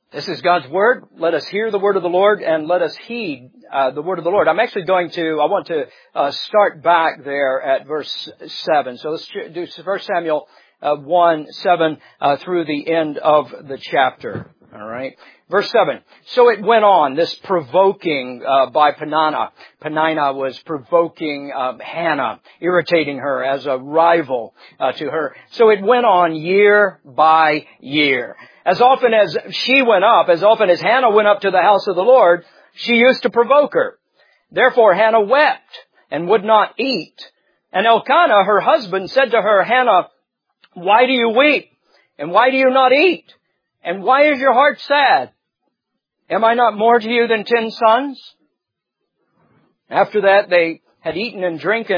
This is God's Word. Let us hear the Word of the Lord and let us heed the Word of the Lord. I'm actually I want to start back there at verse 7. So let's do 1 Samuel 1:7 through the end of the chapter. All right. Verse 7. So it went on, this provoking by Peninnah. Peninnah was provoking Hannah, irritating her as a rival to her. So it went on year by year. As often as Hannah went up to the house of the Lord, she used to provoke her. Therefore Hannah wept and would not eat. And Elkanah, her husband, said to her, Hannah, why do you weep? And why do you not eat? And why is your heart sad? Am I not more to you than 10 sons? After that, they had eaten and drunk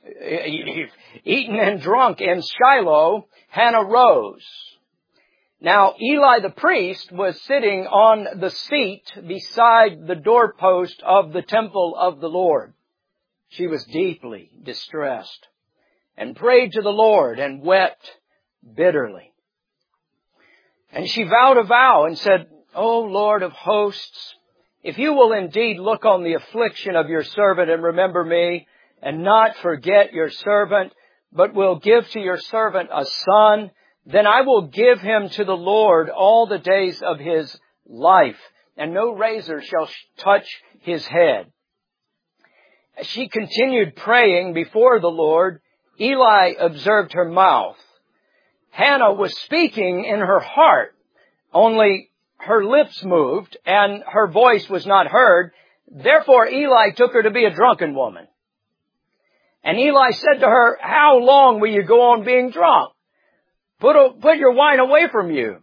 in Shiloh. Hannah rose. Now, Eli the priest was sitting on the seat beside the doorpost of the temple of the Lord. She was deeply distressed and prayed to the Lord and wept bitterly. And she vowed a vow and said, O Lord of hosts, if you will indeed look on the affliction of your servant and remember me, and not forget your servant, but will give to your servant a son, then I will give him to the Lord all the days of his life, and no razor shall touch his head. As she continued praying before the Lord, Eli observed her mouth. Hannah was speaking in her heart, only her lips moved and her voice was not heard. Therefore Eli took her to be a drunken woman. And Eli said to her, how long will you go on being drunk? Put your wine away from you.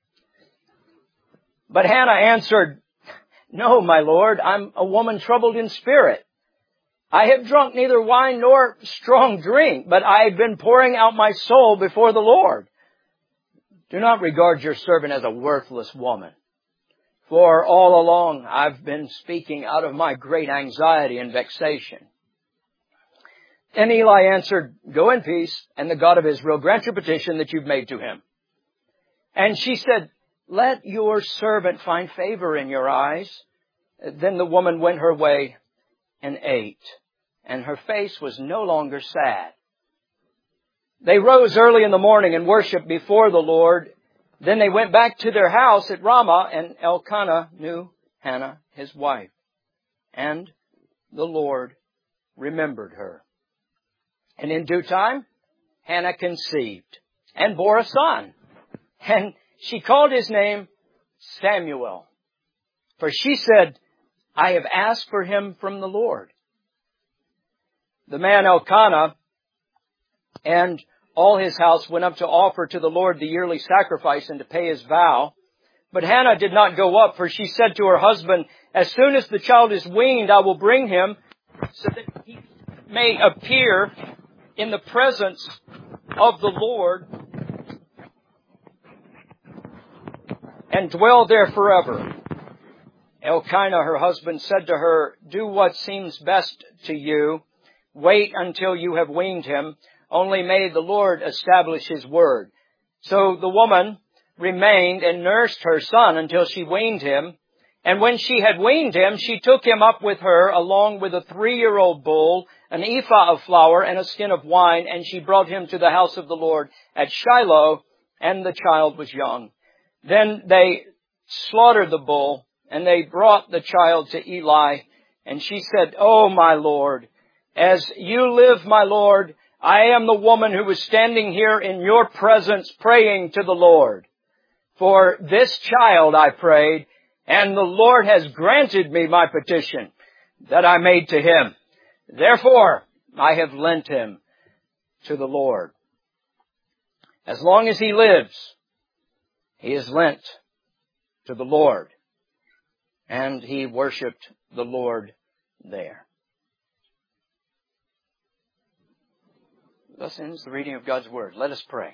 But Hannah answered, no, my Lord, I'm a woman troubled in spirit. I have drunk neither wine nor strong drink, but I have been pouring out my soul before the Lord. Do not regard your servant as a worthless woman, for all along I've been speaking out of my great anxiety and vexation. And Eli answered, go in peace, and the God of Israel grant your petition that you've made to him. And she said, let your servant find favor in your eyes. Then the woman went her way and ate, and her face was no longer sad. They rose early in the morning and worshipped before the Lord. Then they went back to their house at Ramah, and Elkanah knew Hannah, his wife. And the Lord remembered her. And in due time, Hannah conceived and bore a son. And she called his name Samuel. For she said, I have asked for him from the Lord. The man Elkanah and all his house went up to offer to the Lord the yearly sacrifice and to pay his vow. But Hannah did not go up, for she said to her husband, as soon as the child is weaned, I will bring him, so that he may appear in the presence of the Lord and dwell there forever. Elkanah, her husband, said to her, do what seems best to you. Wait until you have weaned him. Only may the Lord establish his word. So the woman remained and nursed her son until she weaned him. And when she had weaned him, she took him up with her along with a 3-year-old bull, an ephah of flour, and a skin of wine. And she brought him to the house of the Lord at Shiloh, and the child was young. Then they slaughtered the bull, and they brought the child to Eli. And she said, oh, my Lord, as you live, my Lord, I am the woman who was standing here in your presence praying to the Lord. For this child I prayed, and the Lord has granted me my petition that I made to him. Therefore, I have lent him to the Lord. As long as he lives, he is lent to the Lord. And he worshipped the Lord there. Thus ends the reading of God's Word. Let us pray.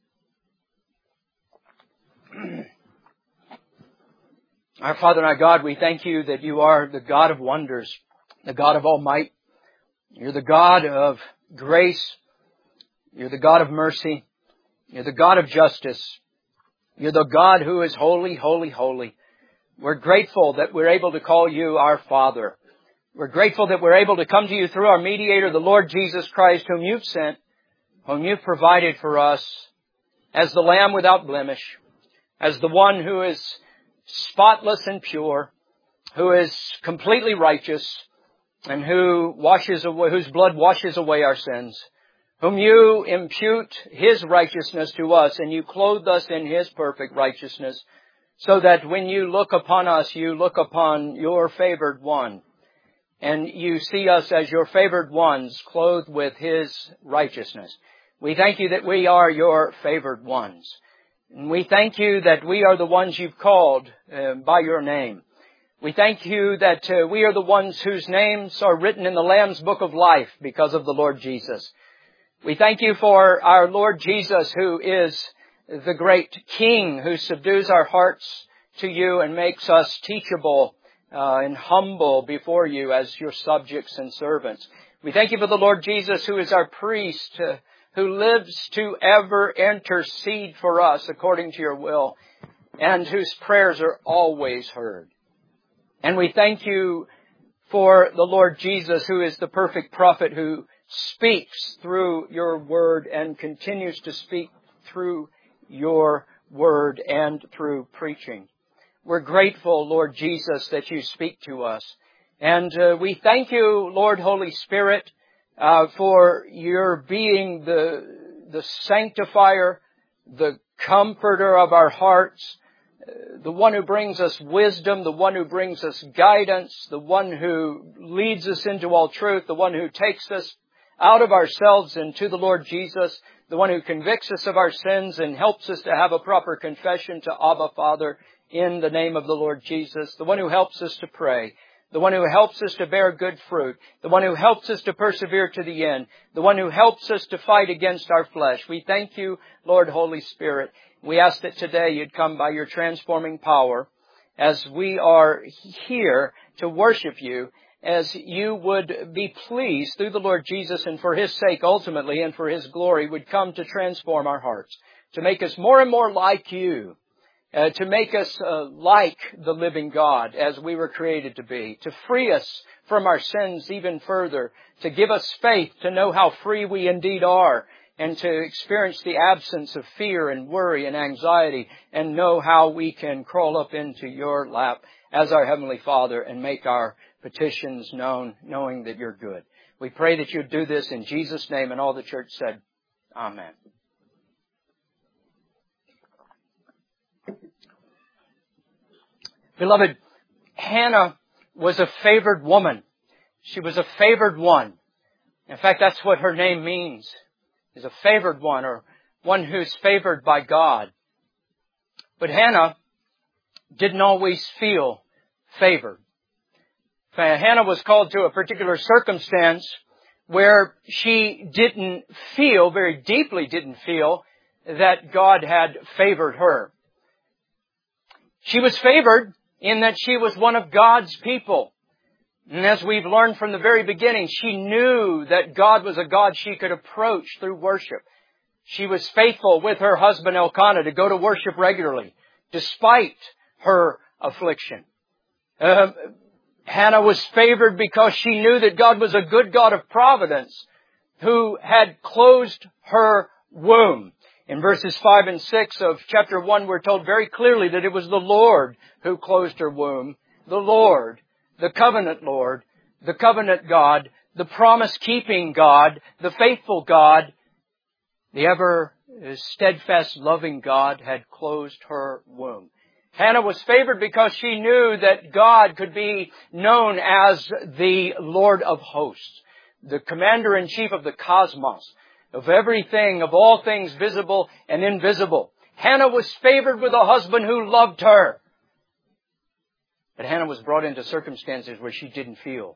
Our Father and our God, we thank you that you are the God of wonders, the God of all might. You're the God of grace. You're the God of mercy. You're the God of justice. You're the God who is holy, holy, holy. We're grateful that we're able to call you our Father. We're grateful that we're able to come to you through our mediator, the Lord Jesus Christ, whom you've sent, whom you've provided for us as the Lamb without blemish, as the one who is spotless and pure, who is completely righteous, and whose blood washes away our sins, whom you impute His righteousness to us, and you clothe us in His perfect righteousness, so that when you look upon us, you look upon your favored one, and you see us as your favored ones, clothed with His righteousness. We thank you that we are your favored ones. And we thank you that we are the ones you've called by your name. We thank you that we are the ones whose names are written in the Lamb's Book of Life because of the Lord Jesus. We thank you for our Lord Jesus, who is the great King who subdues our hearts to you and makes us teachable and humble before you as your subjects and servants. We thank you for the Lord Jesus, who is our priest, who lives to ever intercede for us according to your will, and whose prayers are always heard. And we thank you for the Lord Jesus, who is the perfect prophet who speaks through your word and continues to speak through your word and through preaching. We're grateful, Lord Jesus, that you speak to us. And we thank you, Lord Holy Spirit, for your being the sanctifier, the comforter of our hearts, the one who brings us wisdom, the one who brings us guidance, the one who leads us into all truth, the one who takes us out of ourselves and to the Lord Jesus, the one who convicts us of our sins and helps us to have a proper confession to Abba, Father, in the name of the Lord Jesus, the one who helps us to pray, the one who helps us to bear good fruit, the one who helps us to persevere to the end, the one who helps us to fight against our flesh. We thank you, Lord Holy Spirit. We ask that today you'd come by your transforming power as we are here to worship you, as you would be pleased through the Lord Jesus and for His sake ultimately and for His glory would come to transform our hearts, to make us more and more like you, to make us like the living God as we were created to be, to free us from our sins even further, to give us faith to know how free we indeed are, and to experience the absence of fear and worry and anxiety, and know how we can crawl up into your lap as our Heavenly Father and make our petitions known, knowing that you're good. We pray that you'd do this in Jesus' name, and all the church said, Amen. Beloved, Hannah was a favored woman. She was a favored one. In fact, that's what her name means, is a favored one, or one who's favored by God. But Hannah didn't always feel favored. Hannah was called to a particular circumstance where she very deeply didn't feel that God had favored her. She was favored in that she was one of God's people. And as we've learned from the very beginning, she knew that God was a God she could approach through worship. She was faithful with her husband Elkanah to go to worship regularly, despite her affliction. Hannah was favored because she knew that God was a good God of providence who had closed her womb. In verses 5 and 6 of chapter 1, we're told very clearly that it was the Lord who closed her womb. The Lord, the covenant Lord, the covenant God, the promise-keeping God, the faithful God, the ever steadfast, loving God had closed her womb. Hannah was favored because she knew that God could be known as the Lord of hosts, the commander-in-chief of the cosmos, of everything, of all things visible and invisible. Hannah was favored with a husband who loved her. But Hannah was brought into circumstances where she didn't feel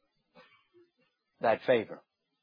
that favor.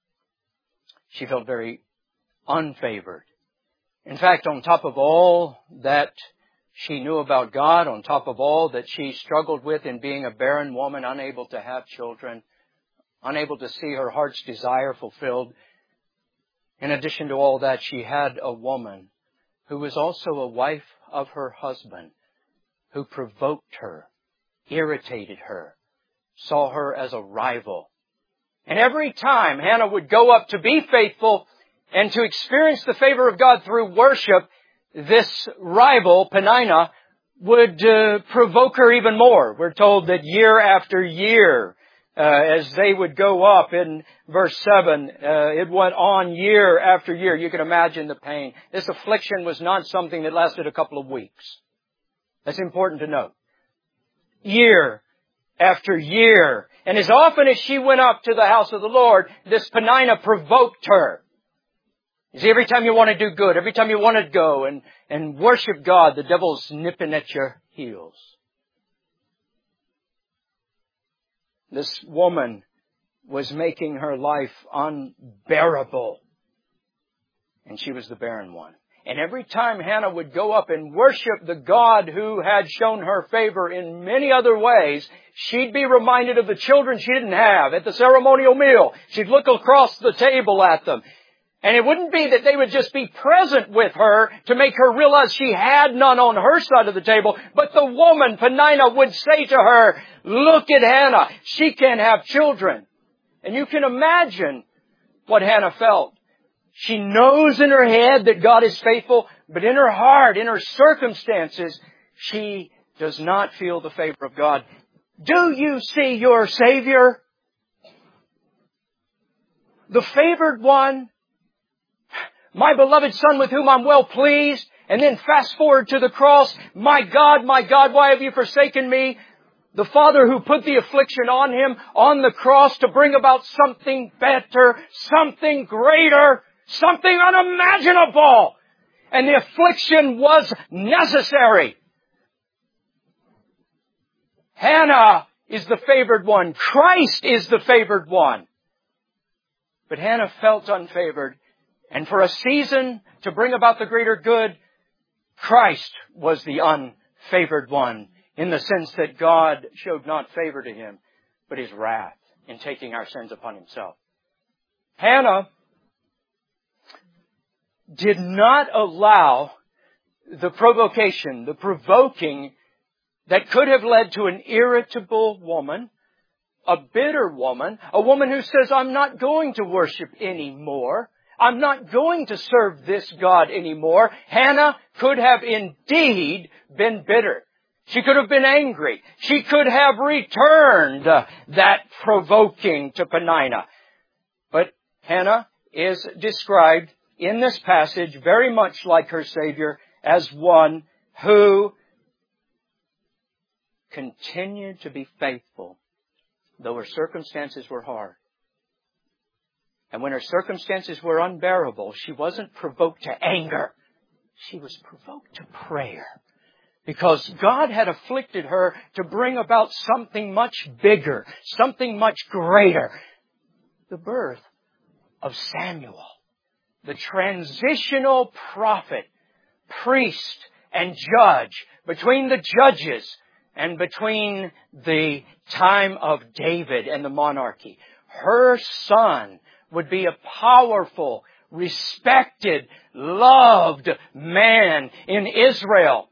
She felt very unfavored. In fact, on top of all that she knew about God, on top of all that she struggled with in being a barren woman, unable to have children, unable to see her heart's desire fulfilled, in addition to all that, she had a woman who was also a wife of her husband, who provoked her, irritated her, saw her as a rival. And every time Hannah would go up to be faithful and to experience the favor of God through worship, this rival, Peninnah, would provoke her even more. We're told that year after year, as they would go up in verse 7, it went on year after year. You can imagine the pain. This affliction was not something that lasted a couple of weeks. That's important to note. Year after year. And as often as she went up to the house of the Lord, this Peninnah provoked her. You see, every time you want to do good, every time you want to go and worship God, the devil's nipping at your heels. This woman was making her life unbearable. And she was the barren one. And every time Hannah would go up and worship the God who had shown her favor in many other ways, she'd be reminded of the children she didn't have at the ceremonial meal. She'd look across the table at them. And it wouldn't be that they would just be present with her to make her realize she had none on her side of the table, but the woman, Peninnah, would say to her, look at Hannah, she can't have children. And you can imagine what Hannah felt. She knows in her head that God is faithful, but in her heart, in her circumstances, she does not feel the favor of God. Do you see your Savior? The favored one? My beloved Son with whom I'm well pleased. And then fast forward to the cross. My God, why have you forsaken me? The Father who put the affliction on Him on the cross to bring about something better, something greater, something unimaginable. And the affliction was necessary. Hannah is the favored one. Christ is the favored one. But Hannah felt unfavored. And for a season, to bring about the greater good, Christ was the unfavored one, in the sense that God showed not favor to Him, but His wrath in taking our sins upon Himself. Hannah did not allow the provocation, the provoking that could have led to an irritable woman, a bitter woman, a woman who says, I'm not going to worship anymore. I'm not going to serve this God anymore. Hannah could have indeed been bitter. She could have been angry. She could have returned that provoking to Peninnah. But Hannah is described in this passage very much like her Savior as one who continued to be faithful, though her circumstances were hard. And when her circumstances were unbearable, she wasn't provoked to anger. She was provoked to prayer. Because God had afflicted her to bring about something much bigger, something much greater. The birth of Samuel, the transitional prophet, priest, and judge, between the judges and between the time of David and the monarchy. Her son would be a powerful, respected, loved man in Israel.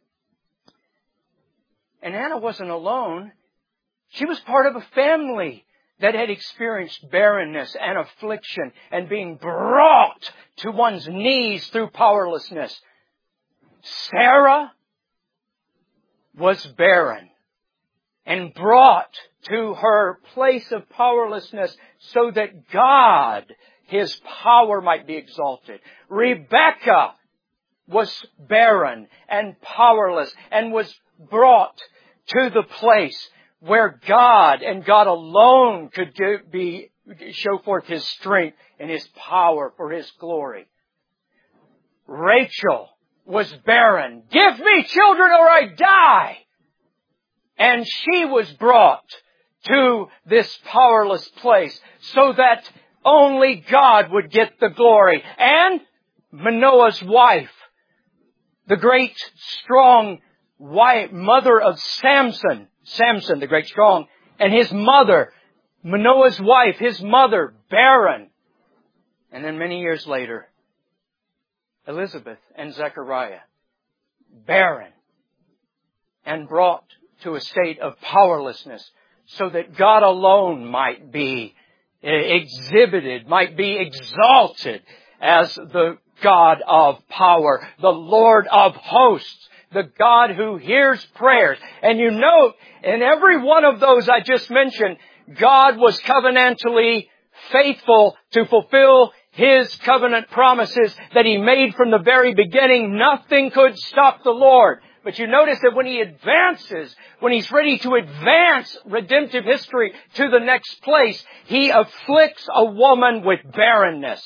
And Hannah wasn't alone. She was part of a family that had experienced barrenness and affliction and being brought to one's knees through powerlessness. Sarah was barren and brought to her place of powerlessness so that God, His power might be exalted. Rebekah was barren and powerless and was brought to the place where God and God alone could show forth His strength and His power for His glory. Rachel was barren. Give me children or I die. And she was brought to this powerless place so that only God would get the glory. And Manoah's wife, the great strong wife, mother of Samson, the great strong, and his mother, Manoah's wife, his mother, barren. And then many years later, Elizabeth and Zechariah, barren and brought to a state of powerlessness so that God alone might be exhibited, might be exalted as the God of power, the Lord of hosts, the God who hears prayers. And you note, in every one of those I just mentioned, God was covenantally faithful to fulfill His covenant promises that He made from the very beginning. Nothing could stop the Lord. But you notice that when He advances, when He's ready to advance redemptive history to the next place, He afflicts a woman with barrenness.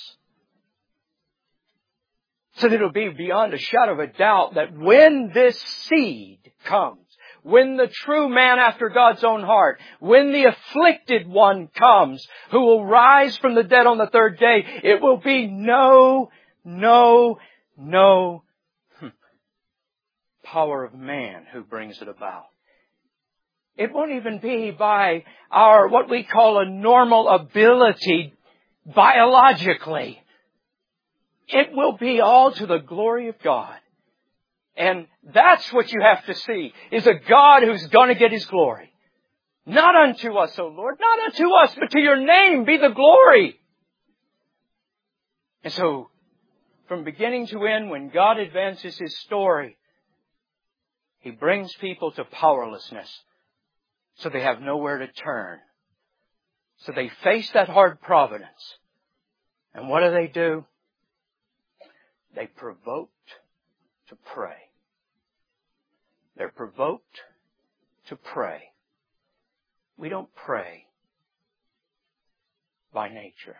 So that it'll be beyond a shadow of a doubt that when this seed comes, when the true man after God's own heart, when the afflicted one comes, who will rise from the dead on the third day, it will be no power of man who brings it about. It won't even be by our, what we call a normal ability biologically. It will be all to the glory of God. And that's what you have to see, is a God who's going to get His glory. Not unto us, O Lord, not unto us, but to Your name be the glory. And so, from beginning to end, when God advances His story, He brings people to powerlessness, so they have nowhere to turn. So they face that hard providence. And what do? They provoked to pray. They're provoked to pray. We don't pray by nature.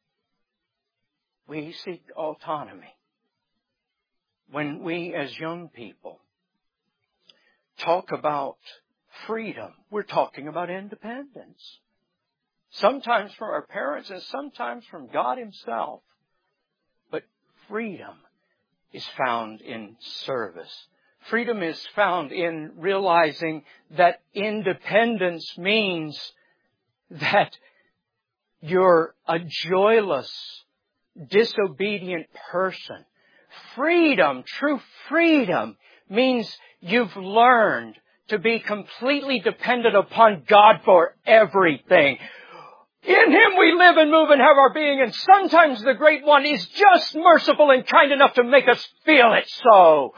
We seek autonomy. When we as young people talk about freedom, we're talking about independence. Sometimes from our parents and sometimes from God Himself. But freedom is found in service. Freedom is found in realizing that independence means that you're a joyless, disobedient person. Freedom, true freedom, means you've learned to be completely dependent upon God for everything. In Him we live and move and have our being, and sometimes the Great One is just merciful and kind enough to make us feel it so.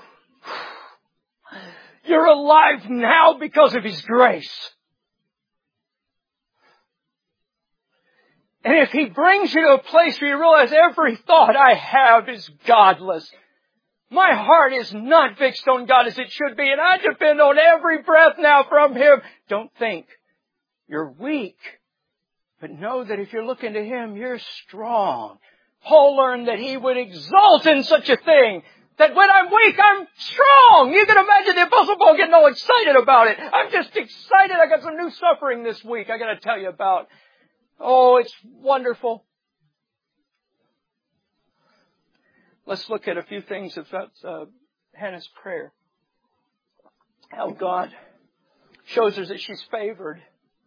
You're alive now because of His grace. And if He brings you to a place where you realize every thought I have is godless, my heart is not fixed on God as it should be, and I depend on every breath now from Him. Don't think you're weak, but know that if you're looking to Him, you're strong. Paul learned that he would exult in such a thing, that when I'm weak, I'm strong. You can imagine the Apostle Paul getting all excited about it. I'm just excited. I got some new suffering this week I got to tell you about. Oh, it's wonderful. Let's look at a few things about Hannah's prayer. How God shows us that she's favored.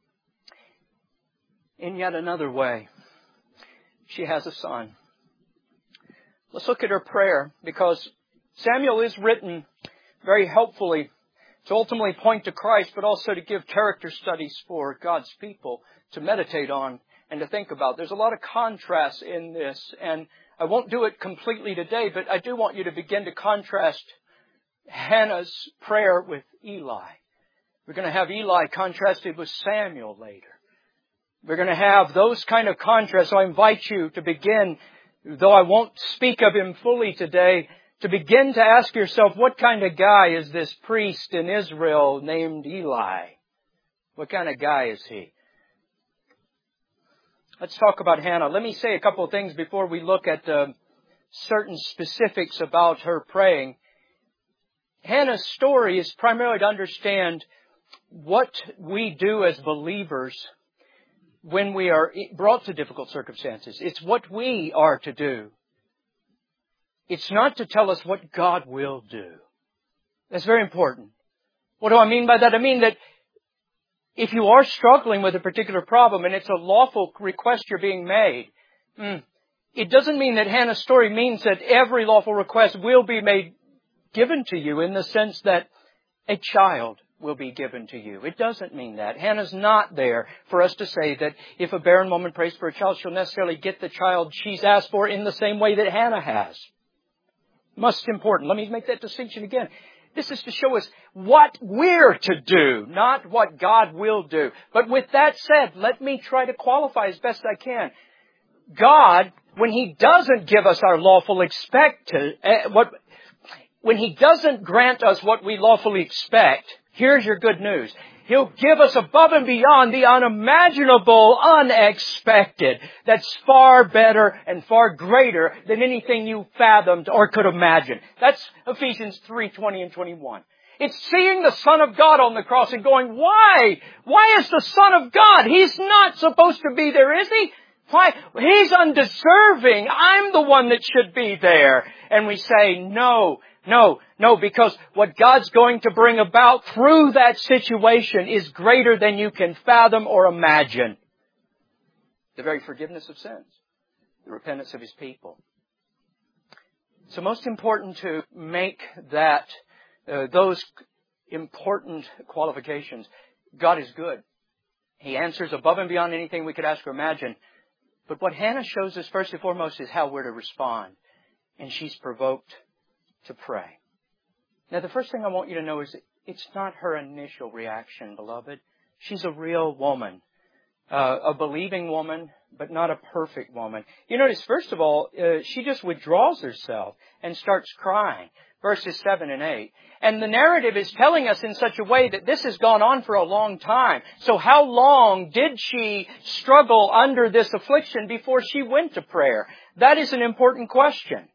In yet another way, she has a son. Let's look at her prayer, because Samuel is written very helpfully to ultimately point to Christ, but also to give character studies for God's people to meditate on and to think about. There's a lot of contrast in this, and I won't do it completely today, but I do want you to begin to contrast Hannah's prayer with Eli. We're going to have Eli contrasted with Samuel later. We're going to have those kind of contrasts. So I invite you to begin, though I won't speak of him fully today, to begin to ask yourself, what kind of guy is this priest in Israel named Eli? What kind of guy is he? Let's talk about Hannah. Let me say a couple of things before we look at certain specifics about her praying. Hannah's story is primarily to understand what we do as believers when we are brought to difficult circumstances. It's what we are to do. It's not to tell us what God will do. That's very important. What do I mean by that? I mean that if you are struggling with a particular problem and it's a lawful request you're being made, it doesn't mean that Hannah's story means that every lawful request will be made given to you in the sense that a child will be given to you. It doesn't mean that. Hannah's not there for us to say that if a barren woman prays for a child, she'll necessarily get the child she's asked for in the same way that Hannah has. Most important. Let me make that distinction again. This is to show us what we're to do, not what God will do. But with that said, let me try to qualify as best I can. God, when He doesn't give us our lawful when He doesn't grant us what we lawfully expect, here's your good news. He'll give us above and beyond the unimaginable, unexpected. That's far better and far greater than anything you fathomed or could imagine. That's Ephesians 3:20 and 21. It's seeing the Son of God on the cross and going, why? Why is the Son of God? He's not supposed to be there, is He? Why? He's undeserving. I'm the one that should be there. And we say, no, because what God's going to bring about through that situation is greater than you can fathom or imagine. The very forgiveness of sins. The repentance of His people. So most important to make that, those important qualifications. God is good. He answers above and beyond anything we could ask or imagine. But what Hannah shows us first and foremost is how we're to respond. And she's provoked to pray. Now the first thing I want you to know is it's not her initial reaction, beloved. She's a real woman. A believing woman, but not a perfect woman. You notice, first of all, she just withdraws herself and starts crying. Verses 7 and 8. And the narrative is telling us in such a way that this has gone on for a long time. So how long did she struggle under this affliction before she went to prayer? That is an important question.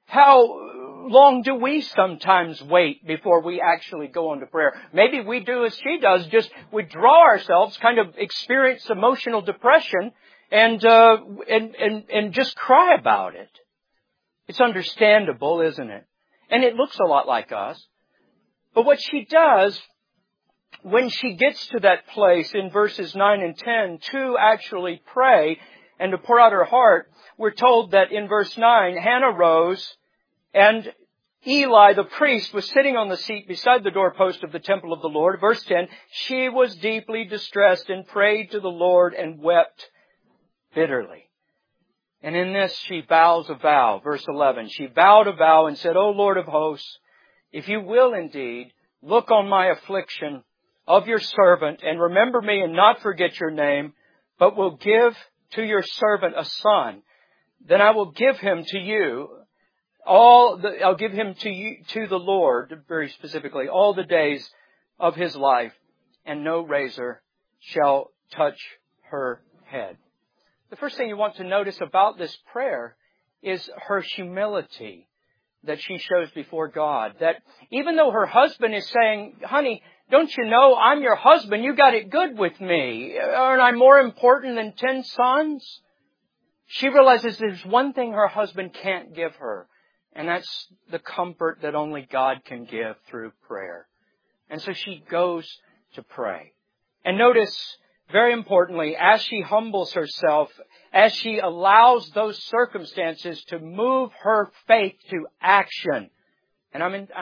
How long do we sometimes wait before we actually go on to prayer? Maybe we do as she does, just withdraw ourselves, kind of experience emotional depression and just cry about it. It's understandable, isn't it? And it looks a lot like us. But what she does, when she gets to that place in verses 9 and 10 to actually pray and to pour out her heart, we're told that in verse 9, Hannah rose and Eli, the priest, was sitting on the seat beside the doorpost of the temple of the Lord. Verse 10, she was deeply distressed and prayed to the Lord and wept bitterly. And in this she vows a vow. Verse 11, she vowed a vow and said, O Lord of hosts, if you will indeed look on my affliction of your servant and remember me and not forget your name, but will give to your servant a son, then I will give him to you. I'll give him to you, to the Lord, very specifically, all the days of his life, and no razor shall touch her head. The first thing you want to notice about this prayer is her humility that she shows before God. That even though her husband is saying, honey, don't you know I'm your husband? You got it good with me. Aren't I more important than 10 sons? She realizes there's one thing her husband can't give her. And that's the comfort that only God can give through prayer. And so she goes to pray. And notice, very importantly, as she humbles herself, as she allows those circumstances to move her faith to action. And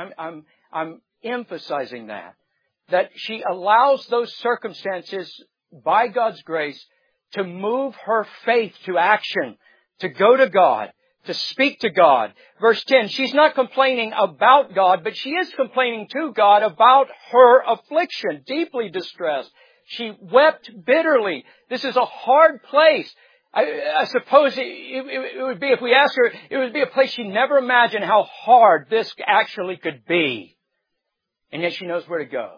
I'm emphasizing that she allows those circumstances by God's grace to move her faith to action, to go to God, to speak to God. Verse 10, she's not complaining about God, but she is complaining to God about her affliction, deeply distressed. She wept bitterly. This is a hard place. I suppose it would be, if we asked her, it would be a place she never imagined how hard this actually could be. And yet she knows where to go.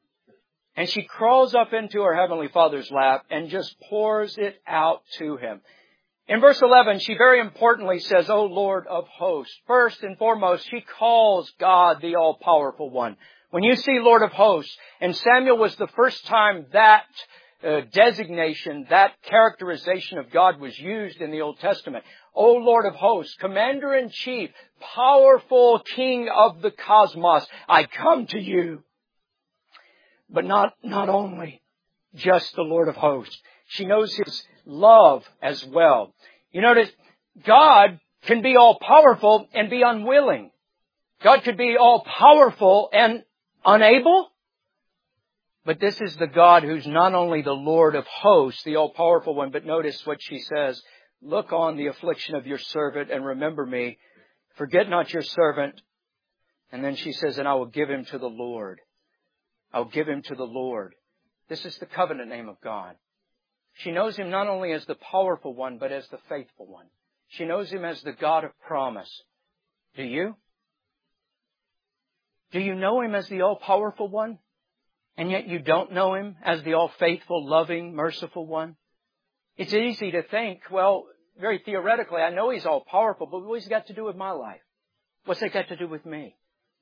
And she crawls up into her Heavenly Father's lap and just pours it out to Him. In verse 11, she very importantly says, O Lord of hosts. First and foremost, she calls God the All-Powerful One. When you see Lord of hosts, and Samuel was the first time that designation, that characterization of God was used in the Old Testament. O Lord of hosts, Commander-in-Chief, powerful King of the cosmos, I come to you. But not only just the Lord of hosts. She knows His love as well. You notice, God can be all-powerful and be unwilling. God could be all powerful and unable. But this is the God who's not only the Lord of hosts, the all-powerful one, but notice what she says. Look on the affliction of your servant and remember me. Forget not your servant. And then she says, and I will give him to the Lord. I'll give him to the Lord. This is the covenant name of God. She knows him not only as the powerful one, but as the faithful one. She knows him as the God of promise. Do you? Do you know him as the all-powerful one? And yet you don't know him as the all-faithful, loving, merciful one? It's easy to think, well, very theoretically, I know he's all-powerful, but what's he got to do with my life? What's that got to do with me?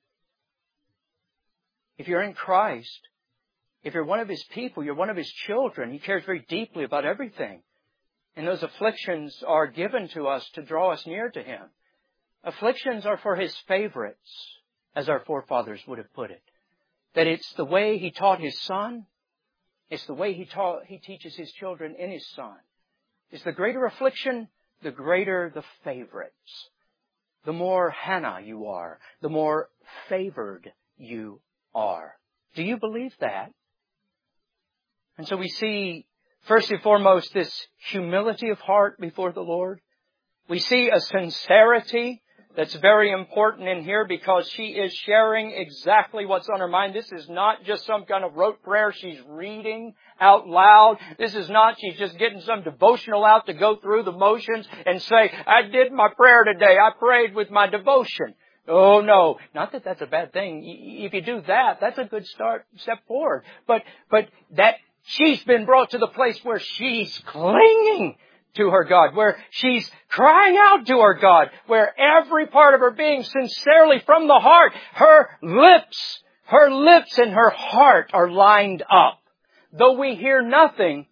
If you're in Christ, if you're one of his people, you're one of his children, he cares very deeply about everything. And those afflictions are given to us to draw us near to him. Afflictions are for his favorites, as our forefathers would have put it. That it's the way he taught his son. It's the way he teaches his children in his son. It's the greater affliction, the greater the favorites. The more Hannah you are, the more favored you are. Do you believe that? And so we see, first and foremost, this humility of heart before the Lord. We see a sincerity that's very important in here because she is sharing exactly what's on her mind. This is not just some kind of rote prayer she's reading out loud. This is not she's just getting some devotional out to go through the motions and say, I did my prayer today. I prayed with my devotion. Oh no, not that that's a bad thing. If you do that, that's a good step forward. But that she's been brought to the place where she's clinging to her God, where she's crying out to her God, where every part of her being sincerely from the heart, her lips and her heart are lined up. Though we hear nothing,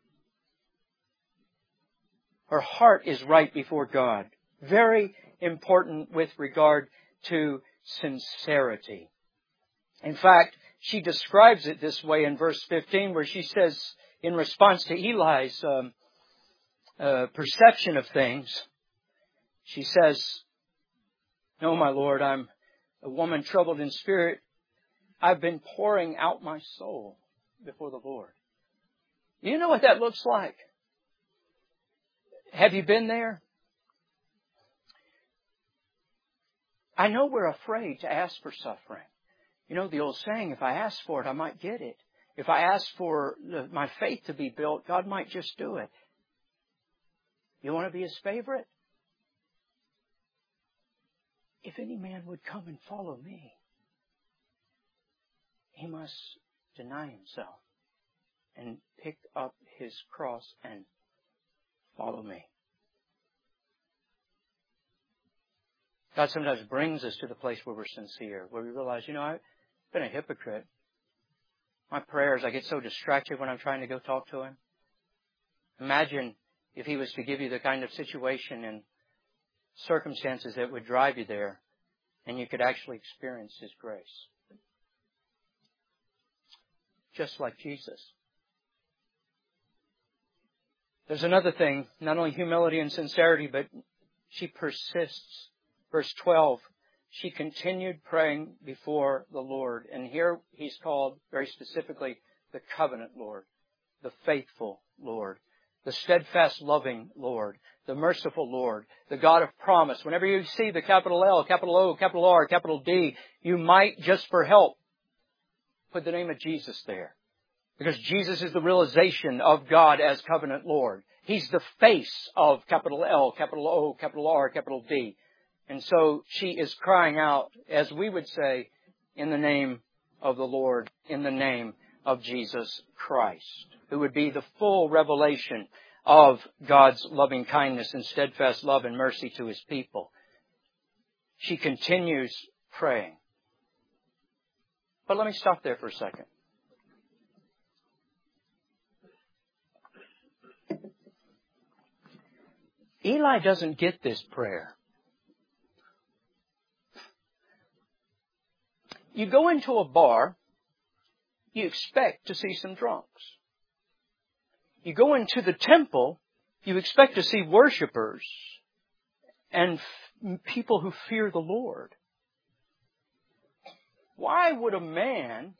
her heart is right before God. Very important with regard to sincerity. In fact, she describes it this way in verse 15, where she says, in response to Eli's perception of things, she says, no, my Lord, I'm a woman troubled in spirit. I've been pouring out my soul before the Lord. You know what that looks like? Have you been there? I know we're afraid to ask for suffering. You know the old saying, if I ask for it, I might get it. If I ask for my faith to be built, God might just do it. You want to be his favorite? If any man would come and follow me, he must deny himself and pick up his cross and follow me. God sometimes brings us to the place where we're sincere, where we realize, I've been a hypocrite. My prayers, I get so distracted when I'm trying to go talk to him. Imagine if he was to give you the kind of situation and circumstances that would drive you there, and you could actually experience his grace. Just like Jesus. There's another thing, not only humility and sincerity, but she persists. Verse 12, she continued praying before the Lord. And here he's called very specifically the covenant Lord, the faithful Lord, the steadfast loving Lord, the merciful Lord, the God of promise. Whenever you see the capital L, capital O, capital R, capital D, you might, just for help, put the name of Jesus there. Because Jesus is the realization of God as covenant Lord. He's the face of capital L, capital O, capital R, capital D. And so she is crying out, as we would say, in the name of the Lord, in the name of Jesus Christ, who would be the full revelation of God's loving kindness and steadfast love and mercy to his people. She continues praying. But let me stop there for a second. Eli doesn't get this prayer. You go into a bar, you expect to see some drunks. You go into the temple, you expect to see worshipers and people who fear the Lord. Why would a man,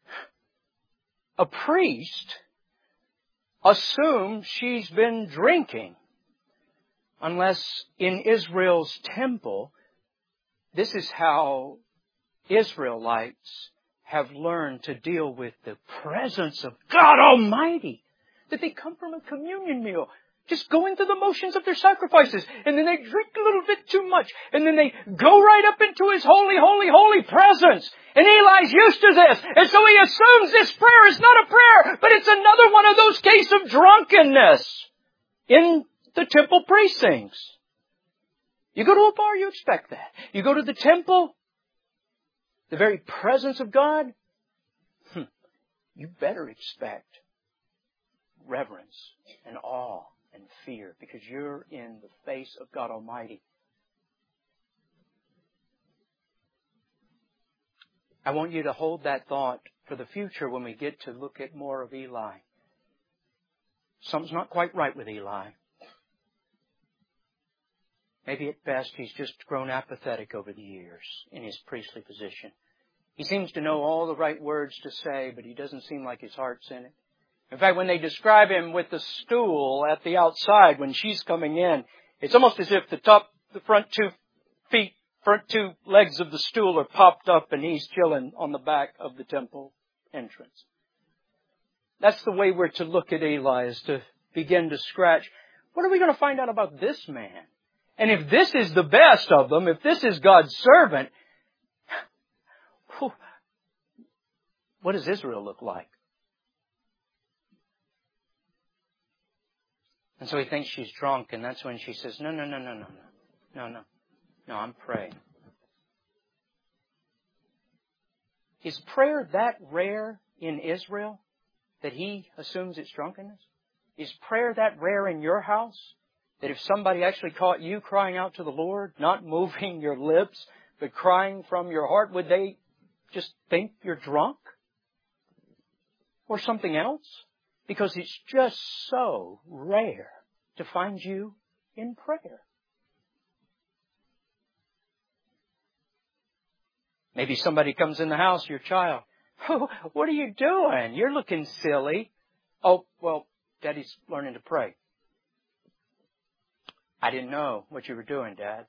a priest, assume she's been drinking? Unless in Israel's temple, this is how Israelites have learned to deal with the presence of God Almighty. That they come from a communion meal, just going through the motions of their sacrifices, and then they drink a little bit too much, and then they go right up into His holy, holy, holy presence. And Eli's used to this, and so he assumes this prayer is not a prayer, but it's another one of those cases of drunkenness in the temple precincts. You go to a bar, you expect that. You go to the temple, the very presence of God, you better expect reverence and awe and fear, because you're in the face of God Almighty. I want you to hold that thought for the future when we get to look at more of Eli. Something's not quite right with Eli. Maybe at best he's just grown apathetic over the years in his priestly position. He seems to know all the right words to say, but he doesn't seem like his heart's in it. In fact, when they describe him with the stool at the outside when she's coming in, it's almost as if the front two legs of the stool are popped up and he's chilling on the back of the temple entrance. That's the way we're to look at Eli, is to begin to scratch. What are we going to find out about this man? And if this is the best of them, if this is God's servant, what does Israel look like? And so he thinks she's drunk, and that's when she says, No, I'm praying. Is prayer that rare in Israel that he assumes it's drunkenness? Is prayer that rare in your house that if somebody actually caught you crying out to the Lord, not moving your lips, but crying from your heart, would they just think you're drunk? Or something else? Because it's just so rare to find you in prayer. Maybe somebody comes in the house, your child. Oh, what are you doing? You're looking silly. Oh, well, Daddy's learning to pray. I didn't know what you were doing, Dad.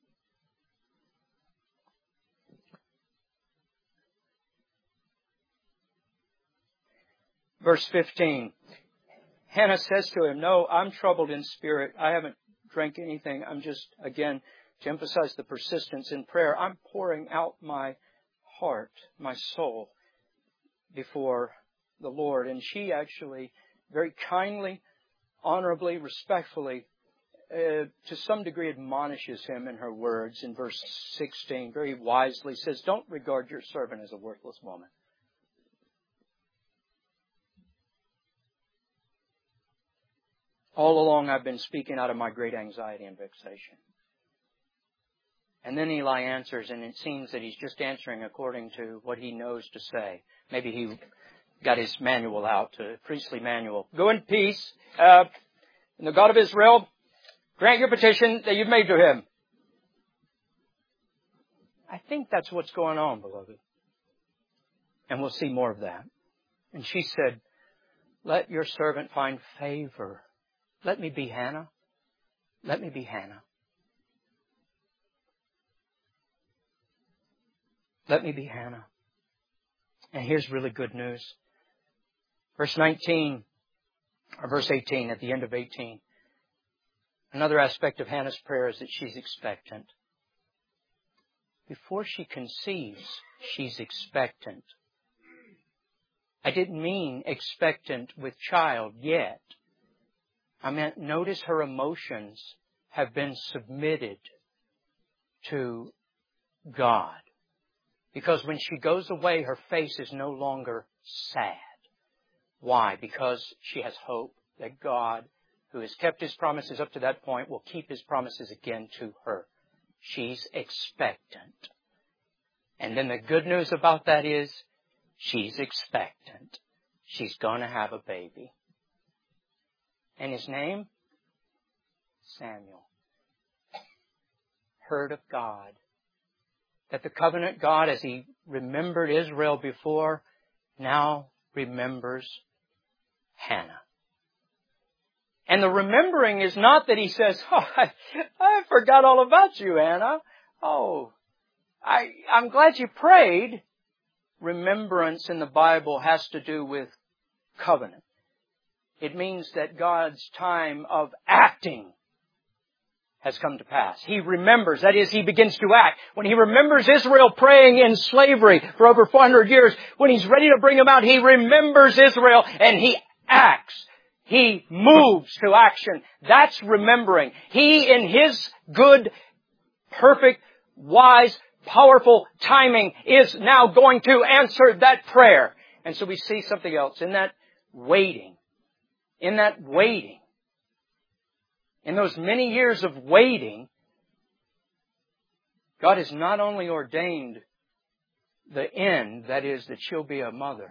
Verse 15. Hannah says to him, No, I'm troubled in spirit. I haven't drank anything. I'm just, again, to emphasize the persistence in prayer, I'm pouring out my heart, my soul, before the Lord. And she actually very kindly, honorably, respectfully, to some degree admonishes him in her words in verse 16, very wisely says, Don't regard your servant as a worthless woman. All along I've been speaking out of my great anxiety and vexation. And then Eli answers, and it seems that he's just answering according to what he knows to say. Maybe he got his manual out, a priestly manual. Go in peace, and the God of Israel grant your petition that you've made to Him. I think that's what's going on, beloved. And we'll see more of that. And she said, Let your servant find favor. Let me be Hannah. Let me be Hannah. Let me be Hannah. And here's really good news. Verse 19, or verse 18, at the end of 18. Another aspect of Hannah's prayer is that she's expectant. Before she conceives, she's expectant. I didn't mean expectant with child yet. I meant notice her emotions have been submitted to God. Because when she goes away, her face is no longer sad. Why? Because she has hope that God, who has kept His promises up to that point, will keep His promises again to her. She's expectant. And then the good news about that is, she's expectant. She's going to have a baby. And his name? Samuel. Heard of God. that the covenant God, as He remembered Israel before, now remembers Hannah. And the remembering is not that He says, "Oh, I forgot all about you, Hannah. Oh, I'm glad you prayed." Remembrance in the Bible has to do with covenant. It means that God's time of acting has come to pass. He remembers. That is, He begins to act. When He remembers Israel praying in slavery for over 400 years, when He's ready to bring them out, He remembers Israel and He acts. He moves to action. That's remembering. He, in His good, perfect, wise, powerful timing, is now going to answer that prayer. And so we see something else in that waiting. In that waiting. In those many years of waiting, God has not only ordained the end, that is, that she'll be a mother.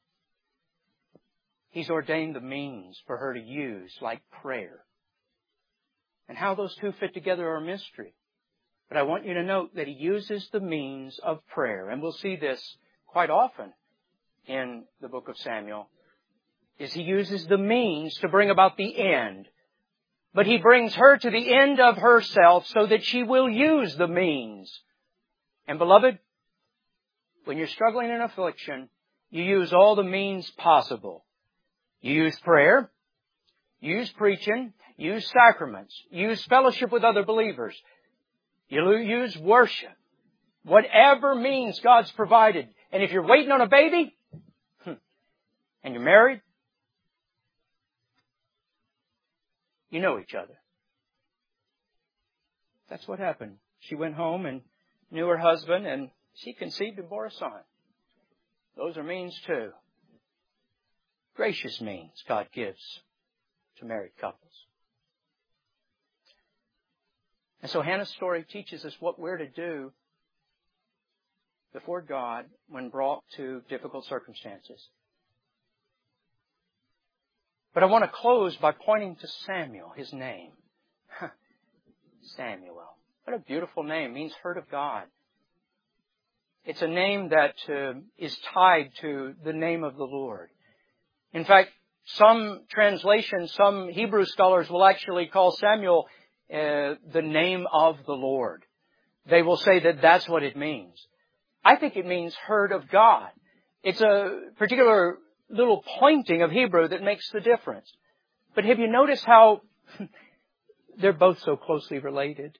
He's ordained the means for her to use, like prayer. And how those two fit together are a mystery. But I want you to note that He uses the means of prayer. And we'll see this quite often in the book of Samuel. Is He uses the means to bring about the end. But He brings her to the end of herself so that she will use the means. And beloved, when you're struggling in affliction, you use all the means possible. You use prayer, you use preaching, you use sacraments, you use fellowship with other believers, you use worship. Whatever means God's provided. And if you're waiting on a baby, and you're married, you know each other. That's what happened. She went home and knew her husband, and she conceived and bore a son. Those are means too. Gracious means God gives to married couples. And so Hannah's story teaches us what we're to do before God when brought to difficult circumstances. But I want to close by pointing to Samuel, his name. Samuel. What a beautiful name. It means heard of God. It's a name that is tied to the name of the Lord. In fact, some translations, some Hebrew scholars will actually call Samuel the name of the Lord. They will say that that's what it means. I think it means heard of God. It's a particular little pointing of Hebrew that makes the difference. But have you noticed how they're both so closely related?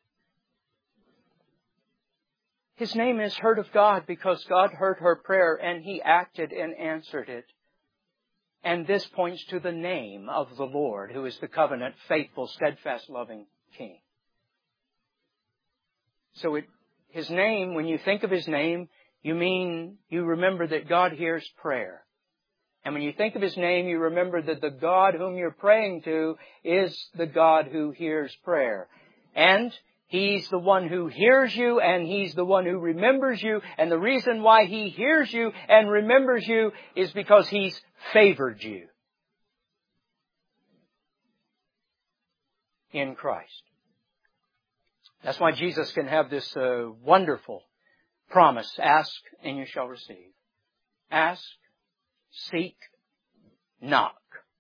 His name is heard of God because God heard her prayer and He acted and answered it. And this points to the name of the Lord, who is the covenant, faithful, steadfast, loving King. So His name, when you think of His name, you remember that God hears prayer. And when you think of His name, you remember that the God whom you're praying to is the God who hears prayer. And He's the one who hears you, and He's the one who remembers you. And the reason why He hears you and remembers you is because He's favored you in Christ. That's why Jesus can have this wonderful promise. Ask and you shall receive. Ask, seek, knock.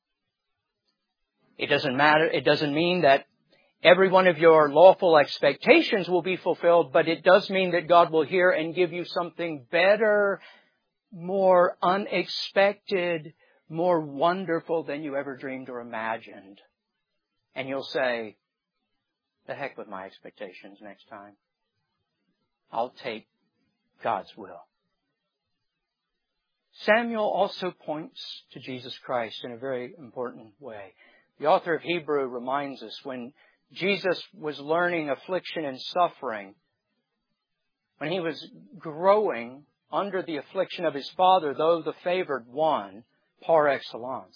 It doesn't matter. It doesn't mean that every one of your lawful expectations will be fulfilled, but it does mean that God will hear and give you something better, more unexpected, more wonderful than you ever dreamed or imagined. And you'll say, the heck with my expectations next time. I'll take God's will. Samuel also points to Jesus Christ in a very important way. The author of Hebrew reminds us when Jesus was learning affliction and suffering, when He was growing under the affliction of His Father, though the favored one, par excellence,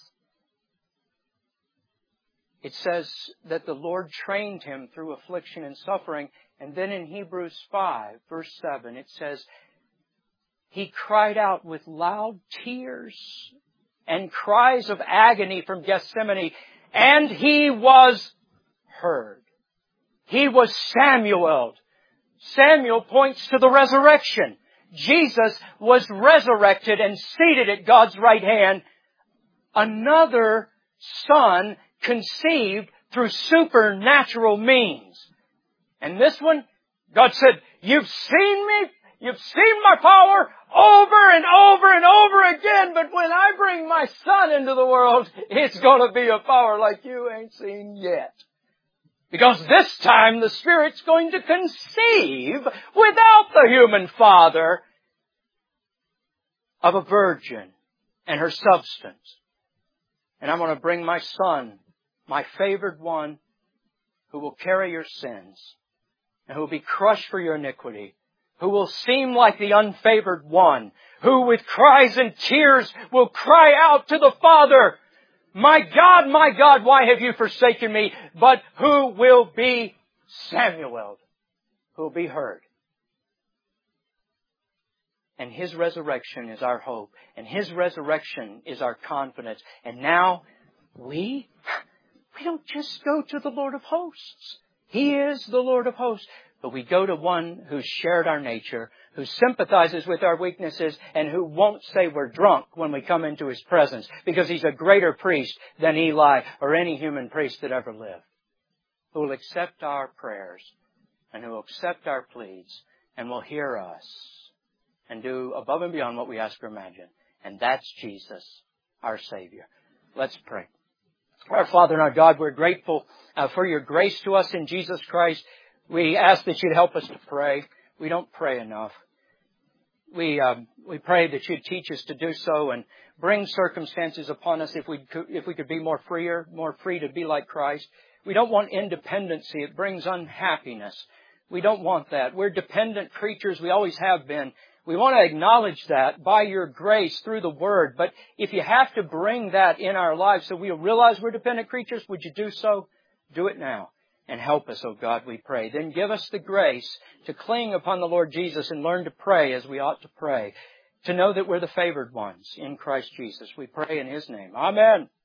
it says that the Lord trained Him through affliction and suffering. And then in Hebrews 5, verse 7, it says, He cried out with loud tears and cries of agony from Gethsemane, and He was heard. He was Samueled Samuel points to the resurrection. Jesus was resurrected and seated at God's right hand. Another Son conceived through supernatural means. And this one, God said, you've seen me, you've seen my power over and over and over again, but when I bring my Son into the world, it's going to be a power like you ain't seen yet. Because this time the Spirit's going to conceive without the human father of a virgin and her substance. And I'm going to bring my Son, my favored one, who will carry your sins and who will be crushed for your iniquity, who will seem like the unfavored one, who with cries and tears will cry out to the Father, my God, why have you forsaken me? But who will be Samuel, who will be heard. And His resurrection is our hope. And His resurrection is our confidence. And now, we don't just go to the Lord of hosts. He is the Lord of hosts. But we go to one who's shared our nature, who sympathizes with our weaknesses, and who won't say we're drunk when we come into His presence, because He's a greater priest than Eli or any human priest that ever lived. Who will accept our prayers, and who will accept our pleas, and will hear us, and do above and beyond what we ask or imagine. And that's Jesus, our Savior. Let's pray. Our Father and our God, we're grateful for your grace to us in Jesus Christ. We ask that you'd help us to pray. We don't pray enough. We pray that you'd teach us to do so and bring circumstances upon us if we could be more free to be like Christ. We don't want independency. It brings unhappiness. We don't want that. We're dependent creatures. We always have been. We want to acknowledge that by your grace through the Word. But if you have to bring that in our lives so we'll realize we're dependent creatures, would you do so? Do it now. And help us, oh God, we pray. Then give us the grace to cling upon the Lord Jesus and learn to pray as we ought to pray. To know that we're the favored ones in Christ Jesus. We pray in His name. Amen.